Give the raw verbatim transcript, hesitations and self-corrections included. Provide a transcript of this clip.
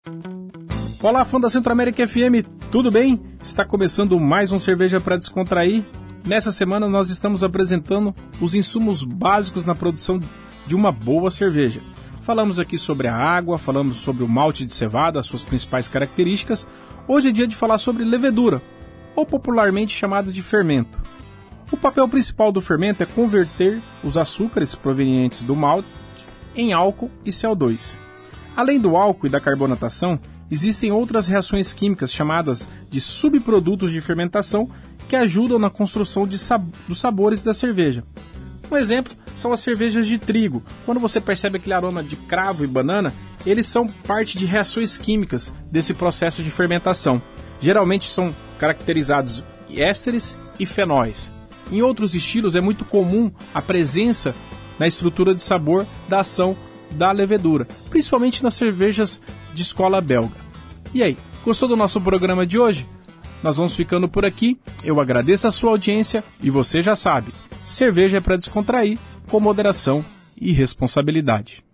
Olá, fã da Centro-América F M, tudo bem? Está começando mais um Cerveja para Descontrair. Nessa semana nós estamos apresentando os insumos básicos na produção de uma boa cerveja. Falamos aqui sobre a água, falamos sobre o malte de cevada, as suas principais características. Hoje é dia de falar sobre levedura, ou popularmente chamada de fermento. O papel principal do fermento é converter os açúcares provenientes do malte em álcool e C O dois. Além do álcool e da carbonatação, existem outras reações químicas chamadas de subprodutos de fermentação que ajudam na construção de sab- dos sabores da cerveja. Um exemplo são as cervejas de trigo. Quando você percebe aquele aroma de cravo e banana, eles são parte de reações químicas desse processo de fermentação. Geralmente são caracterizados ésteres e fenóis. Em outros estilos é muito comum a presença na estrutura de sabor da ação da levedura, principalmente nas cervejas de escola belga. E aí, gostou do nosso programa de hoje? Nós vamos ficando por aqui, eu agradeço a sua audiência e você já sabe, cerveja é para descontrair, com moderação e responsabilidade.